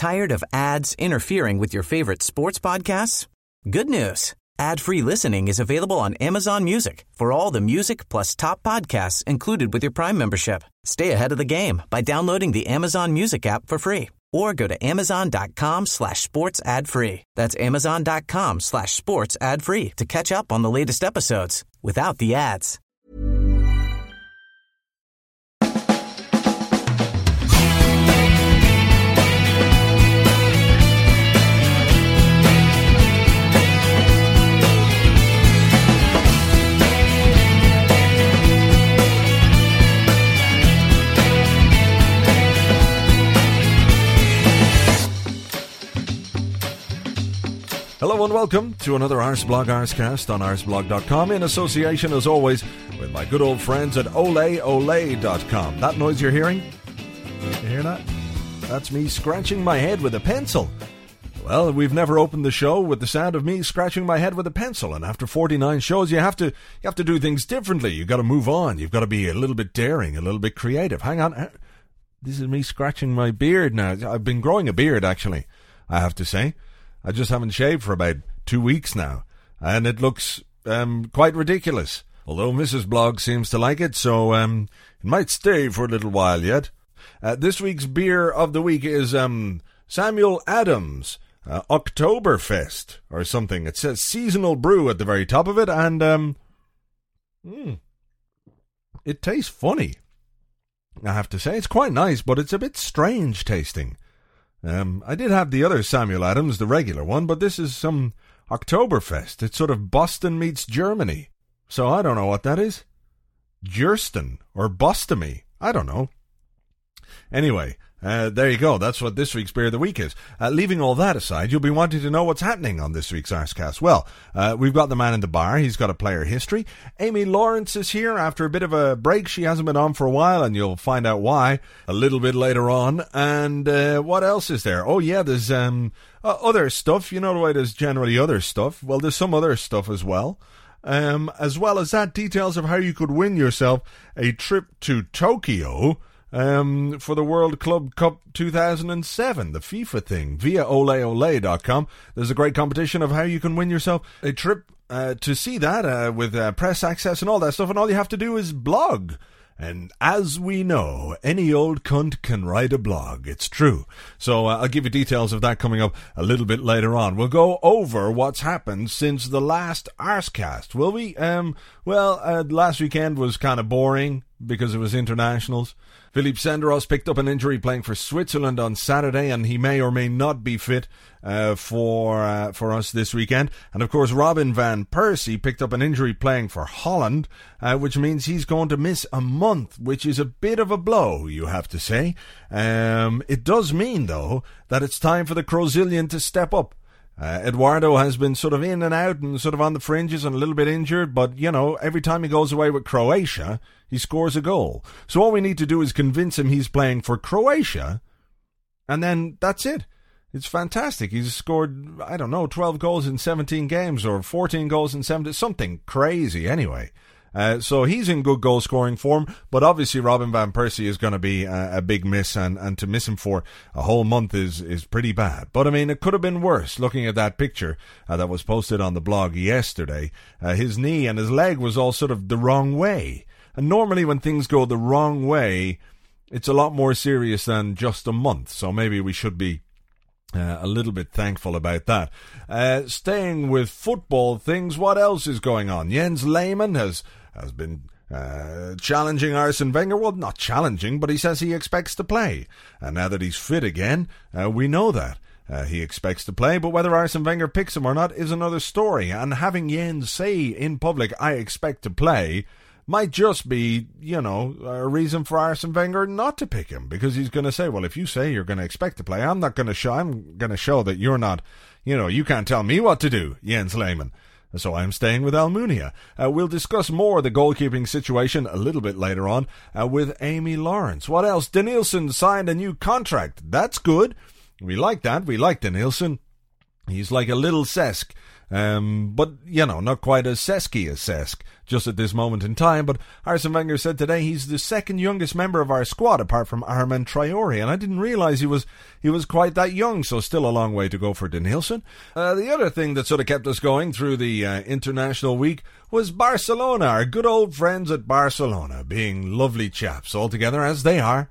Tired of ads interfering with your favorite sports podcasts? Good news. Ad-free listening is available on Amazon Music for all the music plus top podcasts included with your Prime membership. Stay ahead of the game by downloading the Amazon Music app for free or go to amazon.com/sports ad free. That's amazon.com/sports ad free to catch up on the latest episodes without the ads. Hello and welcome to another Arsblog Arscast on arsblog.com in association, as always, with my good old friends at oleole.com. That noise you're hearing? You hear that? That's me scratching my head with a pencil. Well, we've never opened the show with the sound of me scratching my head with a pencil, and after 49 shows, you have to do things differently. You've got to move on. You've got to be a little bit daring, a little bit creative. Hang on. This is me scratching my beard now. I've been growing a beard, actually, I have to say. I just haven't shaved for about 2 weeks now, and it looks quite ridiculous. Although Mrs. Blog seems to like it, so it might stay for a little while yet. This week's beer of the week is Samuel Adams Oktoberfest or something. It says seasonal brew at the very top of it, and it tastes funny. I have to say, it's quite nice, but it's a bit strange tasting. I did have the other Samuel Adams, the regular one, but this is some Oktoberfest. It's sort of Boston meets Germany. So I don't know what that is. Gersten or Bostomy. I don't know. Anyway, there you go. That's what this week's Beer of the Week is. Leaving all that aside, you'll be wanting to know what's happening on this week's Arscast. Well, we've got the man in the bar. He's got a player history. Amy Lawrence is here after a bit of a break. She hasn't been on for a while, and you'll find out why a little bit later on. And what else is there? Oh, yeah, there's other stuff. You know the way there's generally other stuff. Well, there's some other stuff as well. As well as that, details of how you could win yourself a trip to Tokyo for the World Club Cup 2007, the FIFA thing, via oleole.com. There's a great competition of how you can win yourself a trip to see that with press access and all that stuff, and all you have to do is blog. And as we know, any old cunt can write a blog. It's true. So I'll give you details of that coming up a little bit later on. We'll go over what's happened since the last Arscast, will we? Last weekend was kind of boring because it was internationals. Philippe Senderos picked up an injury playing for Switzerland on Saturday, and he may or may not be fit for us this weekend. And of course, Robin van Persie picked up an injury playing for Holland, which means he's going to miss a month, which is a bit of a blow, you have to say. It does mean, though, that it's time for the Crozillion to step up. Eduardo has been sort of in and out and sort of on the fringes and a little bit injured, but, you know, every time he goes away with Croatia, he scores a goal. So all we need to do is convince him he's playing for Croatia, and then that's it. It's fantastic. He's scored, 12 goals in 17 games or 14 goals in 17, something crazy anyway. So he's in good goal-scoring form, but obviously Robin van Persie is going to be a big miss, and to miss him for a whole month is pretty bad. But, I mean, it could have been worse, looking at that picture that was posted on the blog yesterday. His knee and his leg was all sort of the wrong way. And normally when things go the wrong way, it's a lot more serious than just a month, so maybe we should be a little bit thankful about that. Staying with football things, what else is going on? Jens Lehmann has been challenging Arsene Wenger. Well, not challenging, but he says he expects to play. And now that he's fit again, we know that. He expects to play, but whether Arsene Wenger picks him or not is another story. And having Jens say in public, I expect to play, might just be, a reason for Arsene Wenger not to pick him, because he's going to say, well, if you say you're going to expect to play, I'm going to show that you're not, you can't tell me what to do, Jens Lehmann. So I'm staying with Almunia. We'll discuss more of the goalkeeping situation a little bit later on with Amy Lawrence. What else? Denilson signed a new contract. That's good. We like that. We like Denilson. He's like a little Cesc But, not quite as Cesky as Cesc, just at this moment in time. But Arsene Wenger said today he's the second youngest member of our squad, apart from Armand Traore, and I didn't realise he was quite that young, so still a long way to go for Denilson. The other thing that sort of kept us going through the international week was Barcelona, our good old friends at Barcelona, being lovely chaps all together, as they are,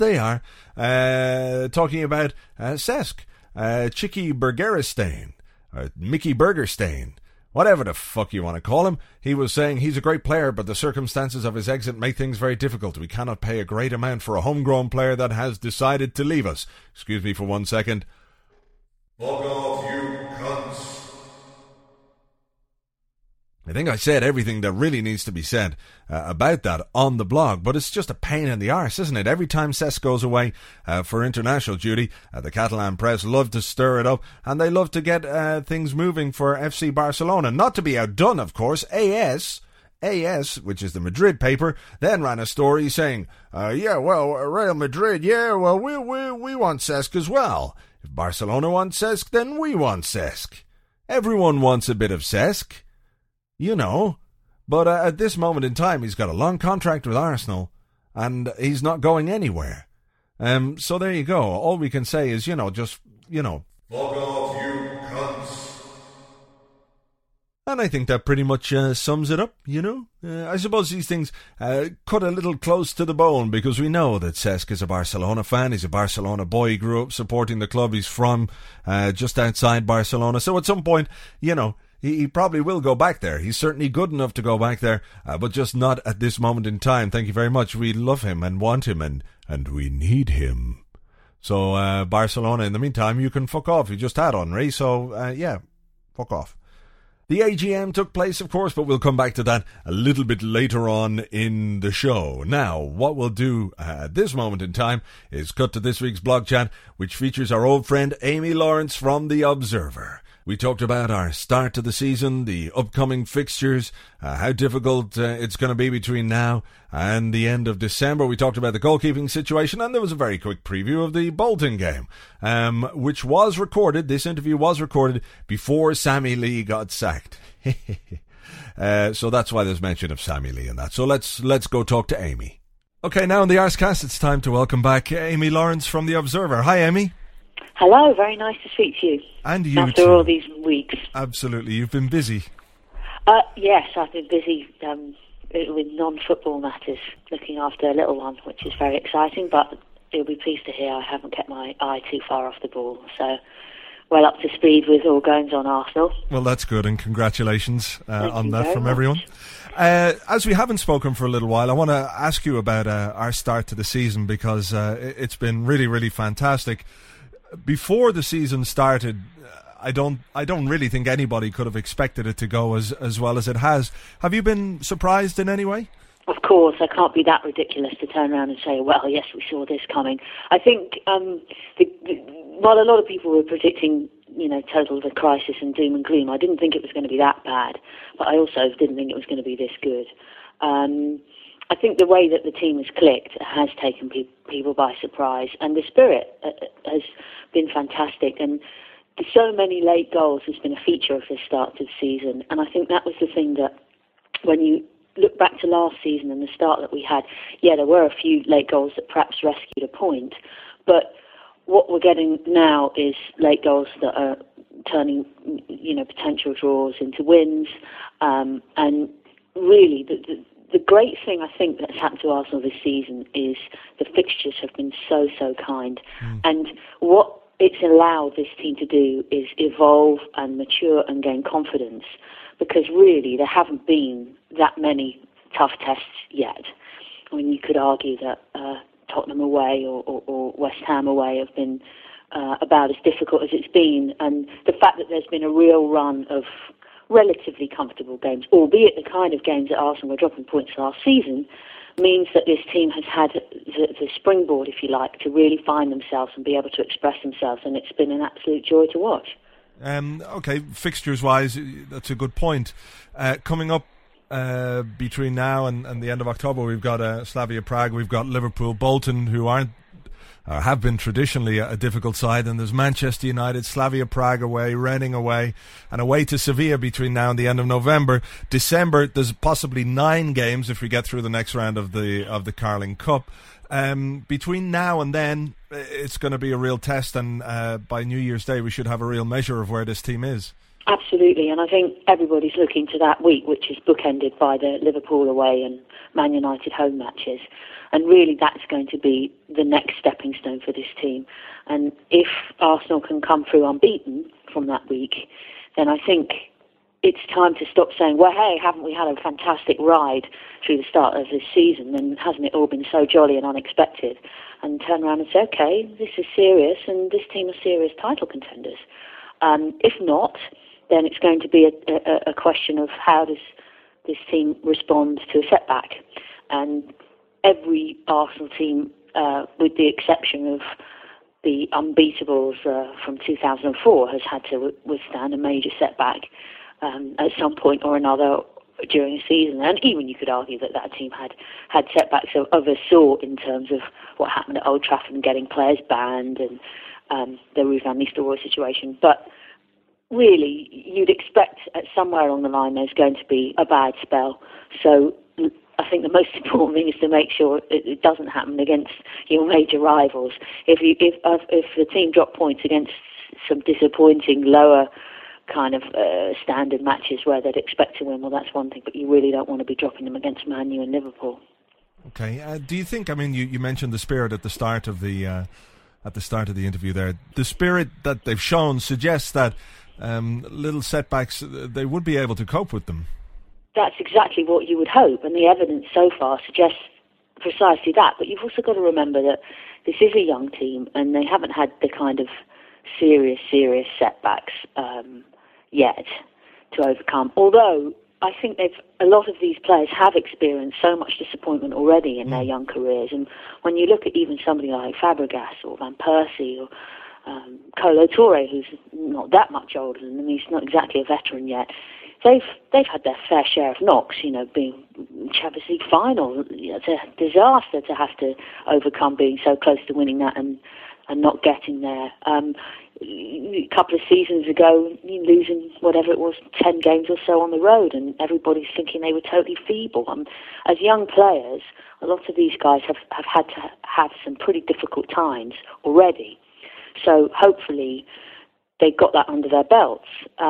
talking about Cesc, Chicky Bergerstein, Mickey Bergerstein, whatever the fuck you want to call him. He was saying he's a great player, but the circumstances of his exit make things very difficult. We cannot pay a great amount for a homegrown player that has decided to leave us. Excuse me for 1 second. Fuck off, you cunts. I think I said everything that really needs to be said about that on the blog, but it's just a pain in the arse, isn't it? Every time Cesc goes away for international duty, the Catalan press love to stir it up, and they love to get things moving for FC Barcelona. Not to be outdone, of course, AS, which is the Madrid paper, then ran a story saying, Real Madrid, we want Cesc as well. If Barcelona want Cesc, then we want Cesc. Everyone wants a bit of Cesc. But at this moment in time, he's got a long contract with Arsenal, and he's not going anywhere. So there you go. All we can say is, just. Fuck off, you cunts. And I think that pretty much sums it up, I suppose these things cut a little close to the bone, because we know that Cesc is a Barcelona fan. He's a Barcelona boy. He grew up supporting the club. He's from just outside Barcelona. So at some point, he probably will go back there. He's certainly good enough to go back there, but just not at this moment in time. Thank you very much. We love him and want him, and we need him. So, Barcelona, in the meantime, you can fuck off. You just had Henry, so, fuck off. The AGM took place, of course, but we'll come back to that a little bit later on in the show. Now, what we'll do at this moment in time is cut to this week's blog chat, which features our old friend Amy Lawrence from The Observer. We talked about our start to the season, the upcoming fixtures, how difficult it's going to be between now and the end of December. We talked about the goalkeeping situation, and there was a very quick preview of the Bolton game, which was recorded. This interview was recorded before Sammy Lee got sacked. So that's why there's mention of Sammy Lee in that. So let's go talk to Amy. Okay, now in the Arsecast, it's time to welcome back Amy Lawrence from The Observer. Hi, Amy. Hello, very nice to speak to you. And you after too. All these weeks. Absolutely, you've been busy. Yes, I've been busy with non-football matters, looking after a little one, which is very exciting, but you'll be pleased to hear I haven't kept my eye too far off the ball, so well up to speed with all goings on Arsenal. Well, that's good, and congratulations on that from much. Everyone. As we haven't spoken for a little while, I want to ask you about our start to the season, because it's been really, really fantastic. Before the season started, I don't really think anybody could have expected it to go as well as it has. Have you been surprised in any way? Of course, I can't be that ridiculous to turn around and say, well, yes, we saw this coming. I think while a lot of people were predicting, total the crisis and doom and gloom, I didn't think it was going to be that bad, but I also didn't think it was going to be this good. I think the way that the team has clicked has taken people by surprise, and the spirit has been fantastic. And so many late goals has been a feature of the start to the season, and I think that was the thing that, when you look back to last season and the start that we had, there were a few late goals that perhaps rescued a point, but what we're getting now is late goals that are turning, potential draws into wins, and really the great thing I think that's happened to Arsenal this season is the fixtures have been so kind. And what it's allowed this team to do is evolve and mature and gain confidence, because really there haven't been that many tough tests yet. I mean, you could argue that Tottenham away or West Ham away have been about as difficult as it's been, and the fact that there's been a real run of relatively comfortable games, albeit the kind of games that Arsenal were dropping points last season, means that this team has had the springboard, if you like, to really find themselves and be able to express themselves, and it's been an absolute joy to watch. Okay, fixtures-wise, that's a good point. Coming up between now and the end of October, we've got Slavia Prague, we've got Liverpool, Bolton, who aren't have been traditionally a difficult side, and there's Manchester United, Slavia Prague away, Reading away, and away to Sevilla between now and the end of November. December, there's possibly 9 games if we get through the next round of the Carling Cup. Between now and then, it's going to be a real test, and by New Year's Day we should have a real measure of where this team is. Absolutely, and I think everybody's looking to that week, which is bookended by the Liverpool away and Man United home matches. And really that's going to be the next stepping stone for this team. And if Arsenal can come through unbeaten from that week, then I think it's time to stop saying, well, hey, haven't we had a fantastic ride through the start of this season, and hasn't it all been so jolly and unexpected? And turn around and say, okay, this is serious, and this team are serious title contenders. If not, then it's going to be a question of how does this team respond to a setback. And every Arsenal team, with the exception of the unbeatables from 2004, has had to withstand a major setback at some point or another during a season. And even you could argue that team had setbacks of a sort in terms of what happened at Old Trafford and getting players banned and the Ruud van Nistelrooy situation. But really, you'd expect at somewhere along the line there's going to be a bad spell. So I think the most important thing is to make sure it doesn't happen against your major rivals. If the team drop points against some disappointing lower kind of standard matches where they'd expect to win, well, that's one thing. But you really don't want to be dropping them against Man U and Liverpool. Okay. Do you think? I mean, you mentioned the spirit at the start of the interview there. The spirit that they've shown suggests that little setbacks, they would be able to cope with them. That's exactly what you would hope, and the evidence so far suggests precisely that. But you've also got to remember that this is a young team, and they haven't had the kind of serious setbacks yet to overcome. Although I think a lot of these players have experienced so much disappointment already in their young careers, and when you look at even somebody like Fabregas or Van Persie or Kolo Touré, who's not that much older than them, he's not exactly a veteran yet. They've had their fair share of knocks, being Champions League final. It's a disaster to have to overcome being so close to winning that and not getting there. A couple of seasons ago, losing whatever it was, 10 games or so on the road, and everybody's thinking they were totally feeble. As young players, a lot of these guys have had to have some pretty difficult times already. So hopefully they've got that under their belts.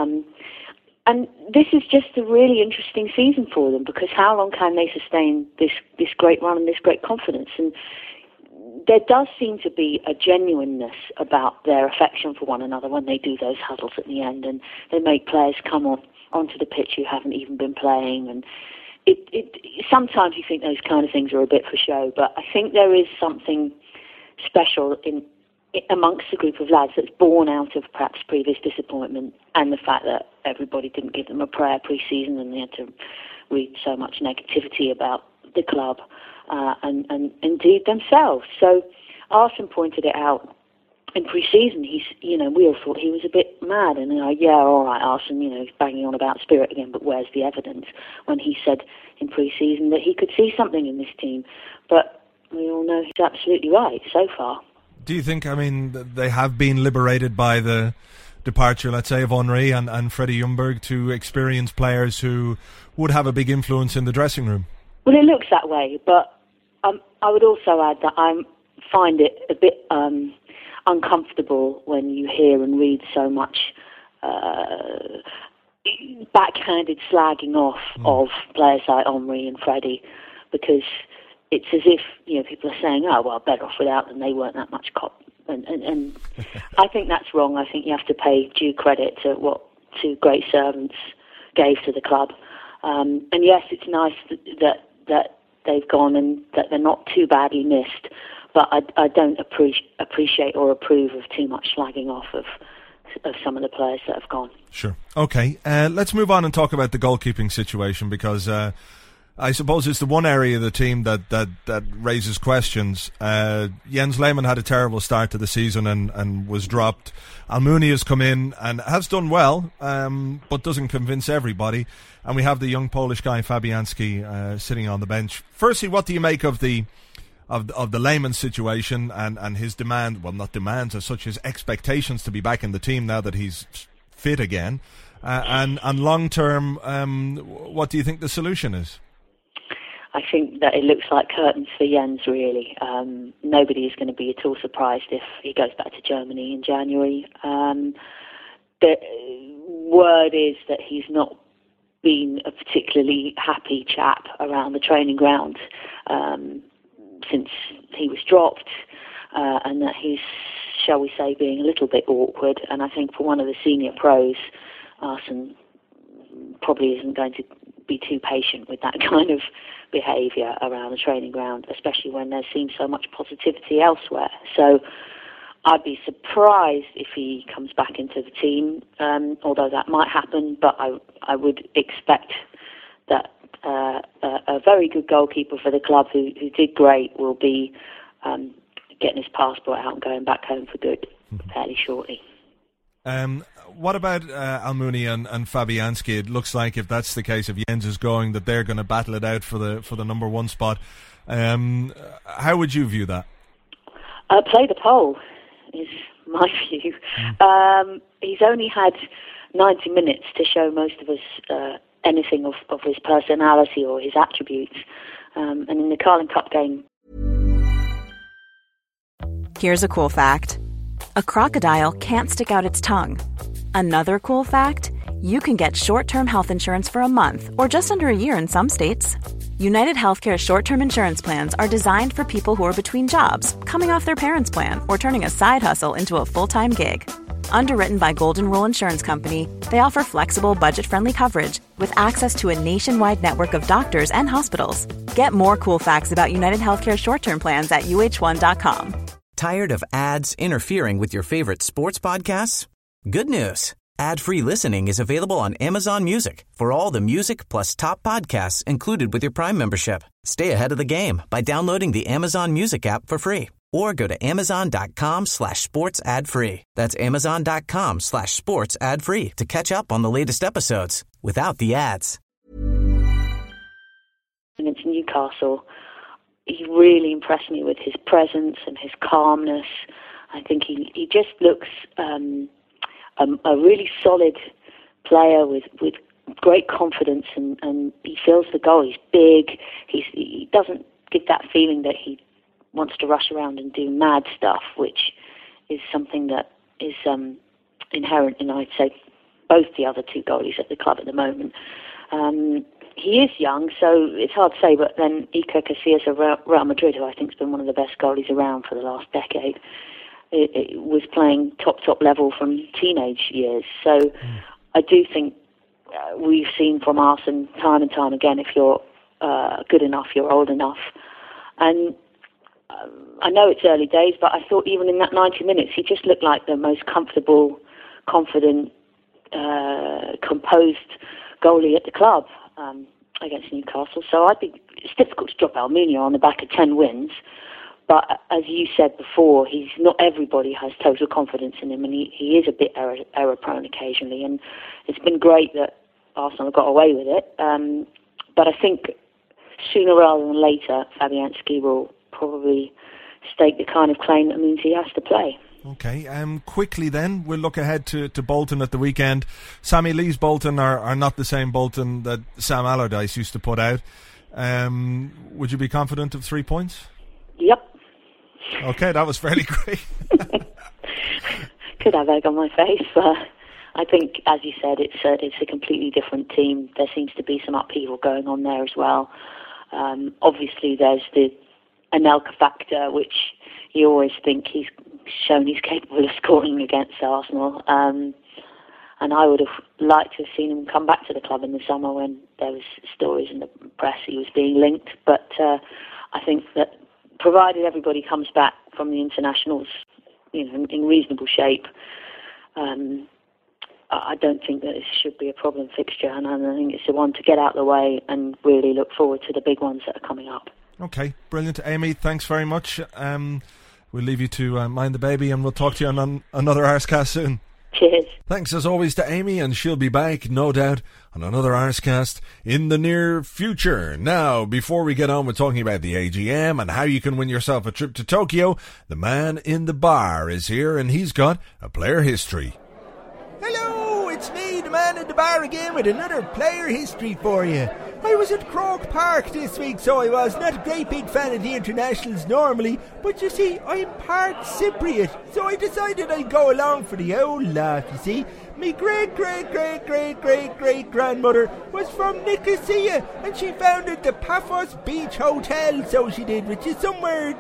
And this is just a really interesting season for them, because how long can they sustain this great run and this great confidence? And there does seem to be a genuineness about their affection for one another when they do those huddles at the end, and they make players come onto the pitch who haven't even been playing. And it sometimes you think those kind of things are a bit for show, but I think there is something special amongst a group of lads that's born out of perhaps previous disappointment and the fact that everybody didn't give them a prayer pre-season and they had to read so much negativity about the club and indeed themselves. So Arsene pointed it out in pre-season. We all thought he was a bit mad, and yeah, all right, Arsene, he's banging on about spirit again, but where's the evidence? When he said in pre-season that he could see something in this team, but we all know he's absolutely right so far. Do you think, they have been liberated by the departure, let's say, of Henry and Freddie Ljungberg to experienced players who would have a big influence in the dressing room? Well, it looks that way, but I would also add that I find it a bit uncomfortable when you hear and read so much backhanded slagging off of players like Henry and Freddie, because it's as if people are saying, "Oh well, better off without them. They weren't that much cop." And I think that's wrong. I think you have to pay due credit to what two great servants gave to the club. And yes, it's nice that they've gone and that they're not too badly missed. But I don't appreciate or approve of too much slagging off of some of the players that have gone. Sure. Okay. Let's move on and talk about the goalkeeping situation, because I suppose it's the one area of the team that raises questions. Jens Lehmann had a terrible start to the season and was dropped. Almunia has come in and has done well, but doesn't convince everybody. And we have the young Polish guy Fabianski sitting on the bench. Firstly, what do you make of the of the Lehmann situation and his demand, well, not demands as such, his expectations to be back in the team now that he's fit again, and long term, what do you think the solution is? I think that it looks like curtains for Jens, really. Nobody is going to be at all surprised if he goes back to Germany in January. The word is that he's not been a particularly happy chap around the training ground since he was dropped, and that he's, shall we say, being a little bit awkward. And I think for one of the senior pros, Arsene probably isn't going to be too patient with that kind of behaviour around the training ground, especially when there seems so much positivity elsewhere. So I'd be surprised if he comes back into the team, although that might happen, but I would expect that a very good goalkeeper for the club who did great will be getting his passport out and going back home for good fairly shortly. What about Almunia and Fabianski? It looks like if that's the case, if Jens is going, that they're going to battle it out for the number one spot. How would you view that? Play the pole is my view. He's only had 90 minutes to show most of us anything of his personality or his attributes. And in the Carling Cup game... Here's a cool fact. A crocodile can't stick out its tongue. Another cool fact, you can get short-term health insurance for a month or just under a year in some states. United Healthcare short-term insurance plans are designed for people who are between jobs, coming off their parents' plan, or turning a side hustle into a full-time gig. Underwritten by Golden Rule Insurance Company, they offer flexible, budget-friendly coverage with access to a nationwide network of doctors and hospitals. Get more cool facts about United Healthcare short-term plans at uh1.com. Tired of ads interfering with your favorite sports podcasts? Good news. Ad-free listening is available on Amazon Music for all the music plus top podcasts included with your Prime membership. Stay ahead of the game by downloading the Amazon Music app for free or go to amazon.com/sports ad free. That's amazon.com/sports ad free to catch up on the latest episodes without the ads. Against Newcastle, he really impressed me with his presence and his calmness. I think he just looks a really solid player with great confidence, and he feels the goal. He's big. He doesn't give that feeling that he wants to rush around and do mad stuff, which is something that is inherent in, I'd say, both the other two goalies at the club at the moment. He is young, so it's hard to say, but then Iker Casillas of Real Madrid, who I think has been one of the best goalies around for the last decade, it was playing top level from teenage years. So I do think we've seen from Arsene time and time again, if you're good enough, you're old enough. And I know it's early days, but I thought even in that 90 minutes, he just looked like the most comfortable, confident, composed goalie at the club against Newcastle. So it's difficult to drop Almunia on the back of 10 wins. But as you said before, not everybody has total confidence in him, and he is a bit error-prone occasionally. And it's been great that Arsenal got away with it. But I think sooner rather than later, Fabianski will probably stake the kind of claim that means he has to play. Okay, quickly then, we'll look ahead to Bolton at the weekend. Sammy Lee's Bolton are not the same Bolton that Sam Allardyce used to put out. Would you be confident of 3 points? Yep. Okay, that was fairly quick. Could have egg on my face, but I think, as you said, it's a completely different team. There seems to be some upheaval going on there as well. Obviously, there's the Anelka factor, which you always think he's shown he's capable of scoring against Arsenal. And I would have liked to have seen him come back to the club in the summer when there was stories in the press he was being linked. But I think that provided everybody comes back from the internationals, in reasonable shape, I don't think that this should be a problem fixture, and I think it's the one to get out of the way and really look forward to the big ones that are coming up. Okay, brilliant. Amy, thanks very much. We'll leave you to mind the baby, and we'll talk to you on another Arsecast soon. Cheers. Thanks as always to Amy, and she'll be back, no doubt, on another Arscast in the near future. Now, before we get on with talking about the AGM and how you can win yourself a trip to Tokyo, the man in the bar is here, and he's got a player history. Hello, it's me, the man in the bar again, with another player history for you. I was at Croke Park this week, so I was not a great big fan of the internationals normally, but you see, I'm part Cypriot, so I decided I'd go along for the old laugh, you see. Me great-great-great-great-great-great-grandmother was from Nicosia, and she founded the Paphos Beach Hotel, so she did, which is somewhere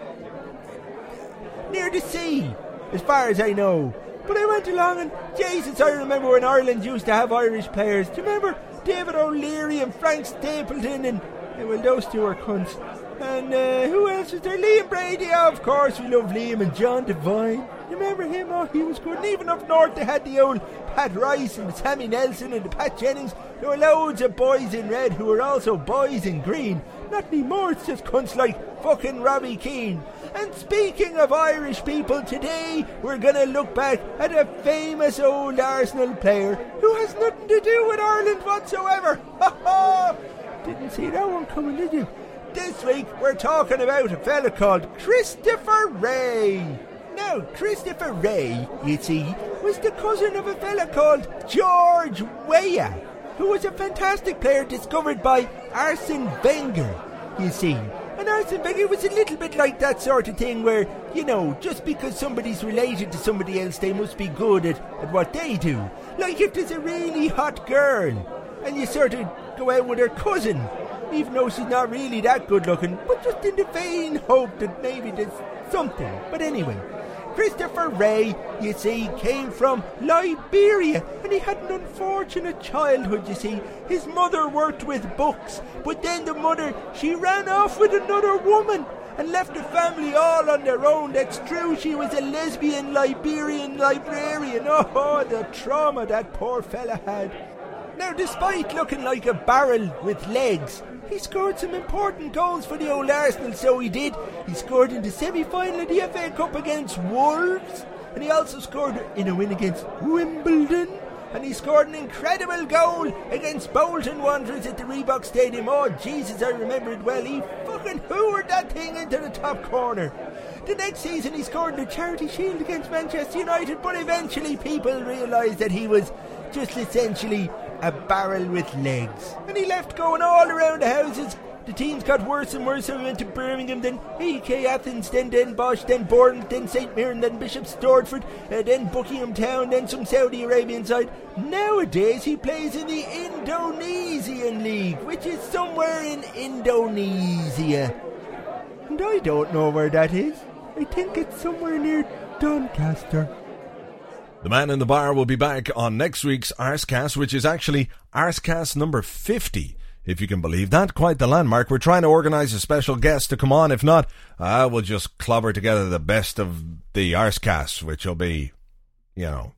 near the sea, as far as I know. But I went along and, Jesus, I remember when Ireland used to have Irish players. Do you remember David O'Leary and Frank Stapleton and, well, those two are cunts. And who else was there? Liam Brady, of course, we love Liam, and John Devine. You remember him? Oh, he was good. And even up north they had the old Pat Rice and Sammy Nelson and the Pat Jennings. There were loads of boys in red who were also boys in green. Not anymore, it's just cunts like fucking Robbie Keane. And speaking of Irish people, today we're going to look back at a famous old Arsenal player who has nothing to do with Ireland whatsoever. Ha ha! Didn't see that one coming, did you? This week we're talking about a fella called Christopher Wray. Now, Christopher Wray, you see, was the cousin of a fella called George Weah, who was a fantastic player discovered by Arsene Wenger, you see. And Arsene Wenger was a little bit like that sort of thing where, you know, just because somebody's related to somebody else, they must be good at what they do. Like if there's a really hot girl, and you sort of go out with her cousin, even though she's not really that good looking, but just in the vain hope that maybe there's something. But anyway, Christopher Wray, you see, came from Liberia, and he had an unfortunate childhood, you see. His mother worked with books, but then the mother, she ran off with another woman and left the family all on their own. That's true, she was a lesbian Liberian librarian. Oh, the trauma that poor fella had. Now, despite looking like a barrel with legs, he scored some important goals for the old Arsenal, so he did. He scored in the semi-final of the FA Cup against Wolves, and he also scored in a win against Wimbledon, and he scored an incredible goal against Bolton Wanderers at the Reebok Stadium. Oh, Jesus, I remember it well. He fucking hoovered that thing into the top corner. The next season he scored in the Charity Shield against Manchester United, but eventually people realised that he was just essentially a barrel with legs. And he left going all around the houses. The teams got worse and worse, so he went to Birmingham, then AEK Athens, then Bosch, then Bournemouth, then St Mirren, then Bishop Stortford, then Buckingham Town, then some Saudi Arabian side. Nowadays he plays in the Indonesian League, which is somewhere in Indonesia. And I don't know where that is. I think it's somewhere near Doncaster. The man in the bar will be back on next week's Arscast, which is actually Arscast number 50, if you can believe that. Quite the landmark. We're trying to organise a special guest to come on. If not, we'll just clobber together the best of the Arscasts, which will be, you know,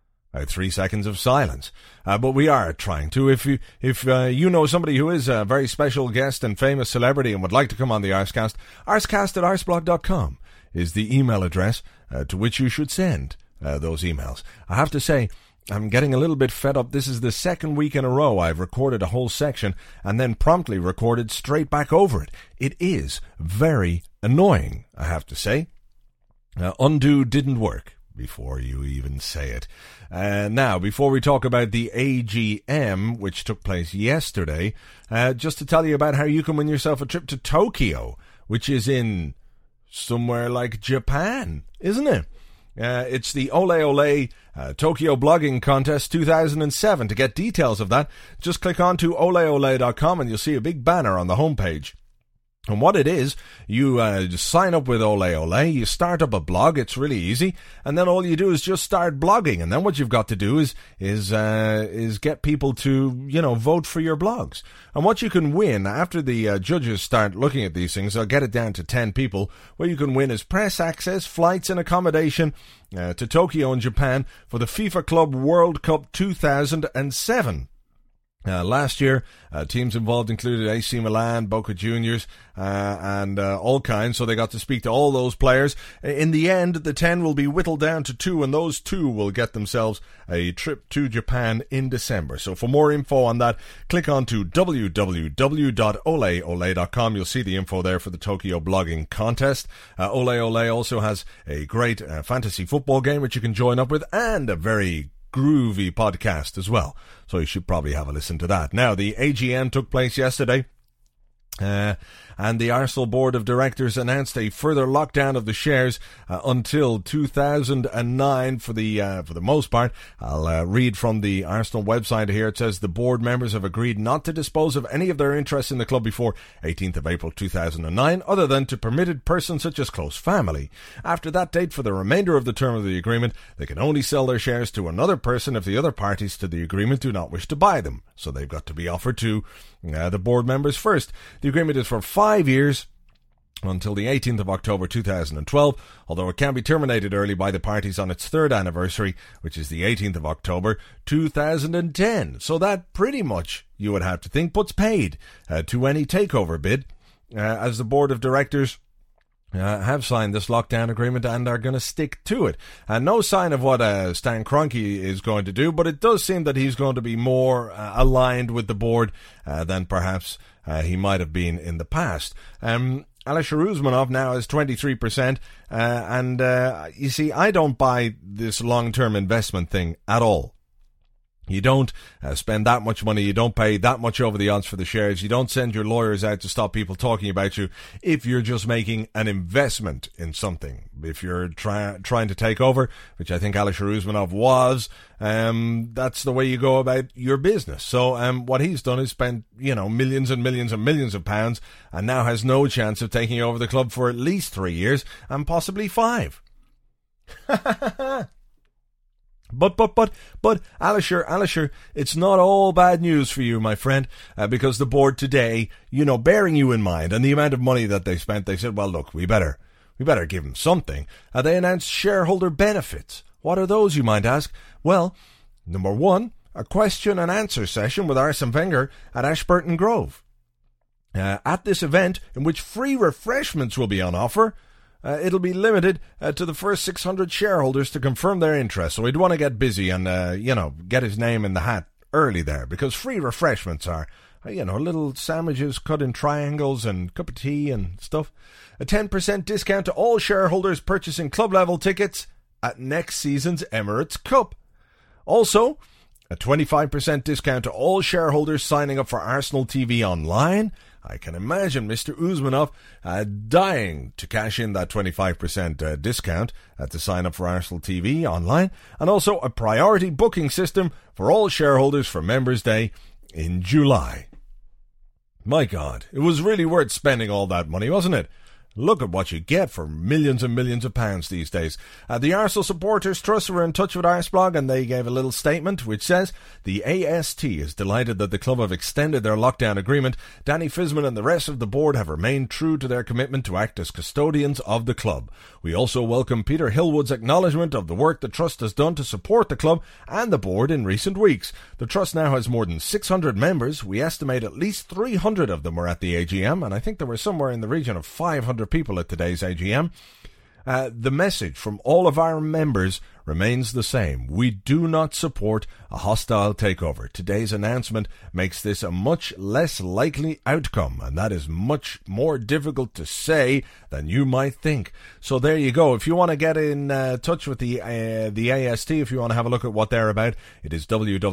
3 seconds of silence. But we are trying to. If you know somebody who is a very special guest and famous celebrity and would like to come on the Arscast, arscast@arsblog.com is the email address to which you should send those emails. I have to say, I'm getting a little bit fed up. This is the second week in a row I've recorded a whole section and then promptly recorded straight back over it. It is very annoying, I have to say. Undo didn't work, before you even say it. Now, before we talk about the AGM, which took place yesterday, just to tell you about how you can win yourself a trip to Tokyo, which is in somewhere like Japan, isn't it? It's the Ole Ole Tokyo Blogging Contest 2007. To get details of that, just click on to oleole.com and you'll see a big banner on the homepage. And what it is, you just sign up with Ole Ole, you start up a blog, it's really easy, and then all you do is just start blogging, and then what you've got to do is get people to, you know, vote for your blogs. And what you can win, after the judges start looking at these things, I'll get it down to 10 people, what you can win is press access, flights and accommodation to Tokyo in Japan for the FIFA Club World Cup 2007. Last year, teams involved included AC Milan, Boca Juniors, and all kinds, so they got to speak to all those players. In the end, the 10 will be whittled down to 2, and those 2 will get themselves a trip to Japan in December. So for more info on that, click on to www.oleole.com. You'll see the info there for the Tokyo Blogging Contest. Ole Ole also has a great fantasy football game which you can join up with, and a very groovy podcast as well, so you should probably have a listen to that. Now, the AGM took place yesterday, and the Arsenal Board of Directors announced a further lockdown of the shares until 2009 for the most part. I'll read from the Arsenal website here. It says the board members have agreed not to dispose of any of their interests in the club before 18th of April 2009, other than to permitted persons such as close family. After that date, for the remainder of the term of the agreement, they can only sell their shares to another person if the other parties to the agreement do not wish to buy them. So they've got to be offered to the board members first. The agreement is for 5 years until the 18th of October 2012, although it can be terminated early by the parties on its 3rd anniversary, which is the 18th of October 2010. So that pretty much, you would have to think, puts paid to any takeover bid, as the board of directors have signed this lockdown agreement and are going to stick to it. And no sign of what Stan Kroenke is going to do, but it does seem that he's going to be more aligned with the board than perhaps he might have been in the past. Alisher Usmanov now has 23%, and you see, I don't buy this long-term investment thing at all. You don't spend that much money, you don't pay that much over the odds for the shares, you don't send your lawyers out to stop people talking about you if you're just making an investment in something. If you're trying to take over, which I think Alisher Usmanov was, that's the way you go about your business. So what he's done is spent, millions and millions and millions of pounds, and now has no chance of taking over the club for at least 3 years, and possibly 5. But, Alisher, it's not all bad news for you, my friend, because the board today, bearing you in mind and the amount of money that they spent, they said, well, look, we better give them something. They announced shareholder benefits. What are those, you might ask? Well, number 1, a question and answer session with Arsene Wenger at Ashburton Grove. At this event, in which free refreshments will be on offer, it'll be limited to the first 600 shareholders to confirm their interest. So he'd want to get busy and, get his name in the hat early there, because free refreshments are, little sandwiches cut in triangles and cup of tea and stuff. A 10% discount to all shareholders purchasing club-level tickets at next season's Emirates Cup. Also, a 25% discount to all shareholders signing up for Arsenal TV Online. I can imagine Mr. Usmanov dying to cash in that 25% discount to sign up for Arsenal TV Online. And also a priority booking system for all shareholders for Members' Day in July. My God, it was really worth spending all that money, wasn't it? Look at what you get for millions and millions of pounds these days. The Arsenal Supporters Trust were in touch with Arseblog, and they gave a little statement which says, the AST is delighted that the club have extended their lockdown agreement. Danny Fisman and the rest of the board have remained true to their commitment to act as custodians of the club. We also welcome Peter Hillwood's acknowledgement of the work the Trust has done to support the club and the board in recent weeks. The Trust now has more than 600 members. We estimate at least 300 of them were at the AGM, and I think there were somewhere in the region of 500 people at today's AGM. The message from all of our members remains the same. We do not support a hostile takeover. Today's announcement makes this a much less likely outcome, and that is much more difficult to say than you might think. So there you go. If you want to get in touch with the AST, if you want to have a look at what they're about, it is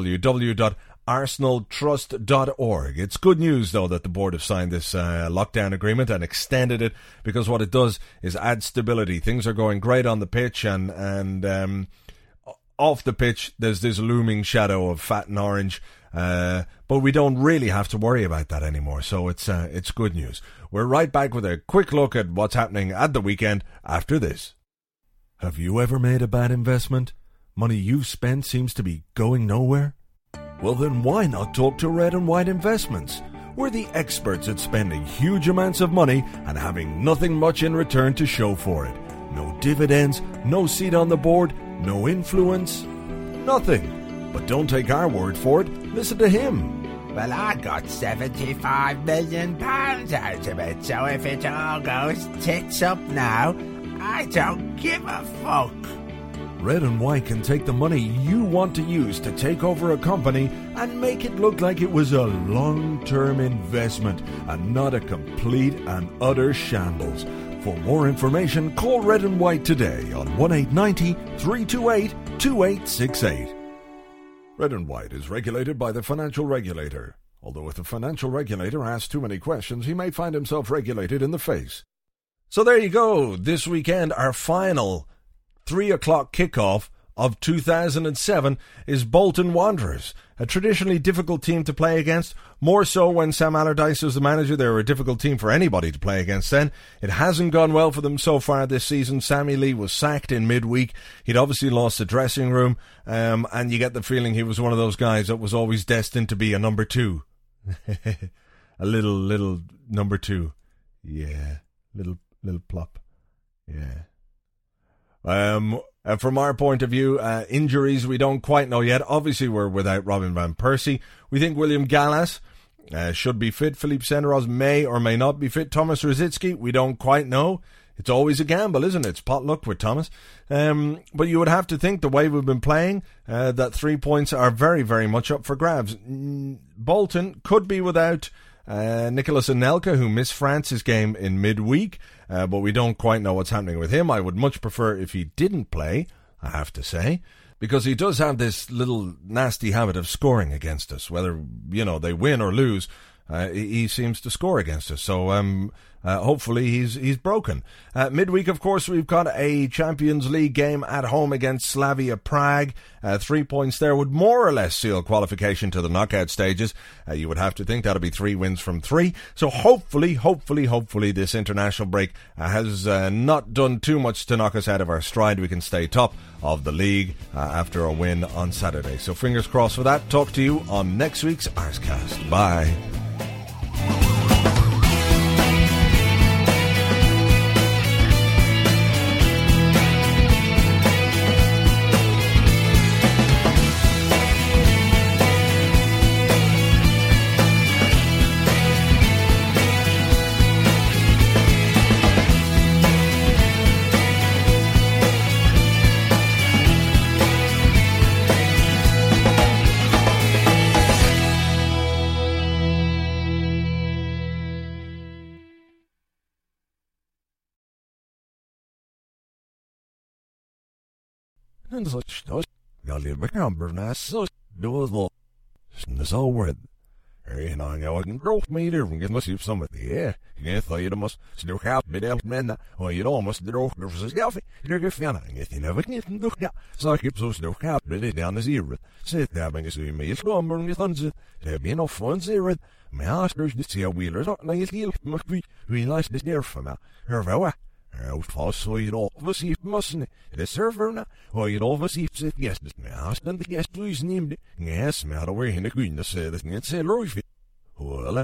www.arsenaltrust.org. It's good news, though, that the board have signed this lockdown agreement and extended it, because what it does is add stability. Things are going great on the pitch, and off the pitch, there's this looming shadow of fat and orange, but we don't really have to worry about that anymore, so it's good news. We're right back with a quick look at what's happening at the weekend after this. Have you ever made a bad investment? Money you've spent seems to be going nowhere? Well, then why not talk to Red and White Investments? We're the experts at spending huge amounts of money and having nothing much in return to show for it. No dividends, no seat on the board, no influence, nothing. But don't take our word for it, listen to him. Well, I got £75 million out of it, so if it all goes tits up now, I don't give a fuck. Red and White can take the money you want to use to take over a company and make it look like it was a long-term investment and not a complete and utter shambles. For more information, call Red and White today on 1-890-328-2868. Red and White is regulated by the Financial Regulator. Although if the Financial Regulator asks too many questions, he may find himself regulated in the face. So there you go. This weekend, our final 3 o'clock kickoff of 2007 is Bolton Wanderers, a traditionally difficult team to play against. More so when Sam Allardyce was the manager. They were a difficult team for anybody to play against then. It hasn't gone well for them so far this season. Sammy Lee was sacked in midweek. He'd obviously lost the dressing room, and you get the feeling he was one of those guys that was always destined to be a number two. A little number two. Yeah. Little plop. Yeah. From our point of view, injuries we don't quite know yet. Obviously, we're without Robin van Persie. We think William Gallas should be fit. Philippe Senderos may or may not be fit. Thomas Rosicky, we don't quite know. It's always a gamble, isn't it? It's pot luck with Thomas. But you would have to think the way we've been playing, that 3 points are very, very much up for grabs. Bolton could be without Nicolas Anelka, who missed France's game in midweek, but we don't quite know what's happening with him. I would much prefer if he didn't play, I have to say, because he does have this little nasty habit of scoring against us. Whether, they win or lose, he seems to score against us. So hopefully he's broken. Midweek, of course, we've got a Champions League game at home against Slavia Prague. 3 points there would more or less seal qualification to the knockout stages. You would have to think that'll be 3 wins from 3. So hopefully this international break has not done too much to knock us out of our stride. We can stay top of the league after a win on Saturday. So fingers crossed for that. Talk to you on next week's Arscast. Bye. En så störs jag lever kamperna så då så word. En on jag kan growth meter from get must some of the you thought you must still have bit out men or you almost the rock for yourself. You're good fan you never can do that. So keep so still have bit down the zero. Sit there when you see me it's lumber with thunder. There be no fun zero. My hosters the see wheelers not like you must be realize this there for me. Her Uitvals så je al versief mossen. De server or je al versief zit gästes med hast en de gäst luis neemde. Yes, maar dan weer in de kunde se dat niet se roofie. Hola.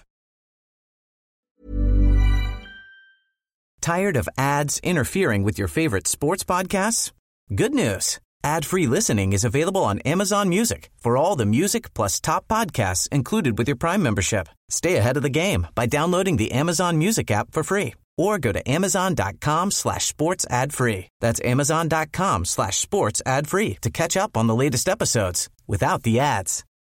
Tired of ads interfering with your favorite sports podcasts? Good news. Ad-free listening is available on Amazon Music for all the music plus top podcasts included with your Prime membership. Stay ahead of the game by downloading the Amazon Music app for free or go to amazon.com/sports ad free. That's amazon.com/sports ad free to catch up on the latest episodes without the ads.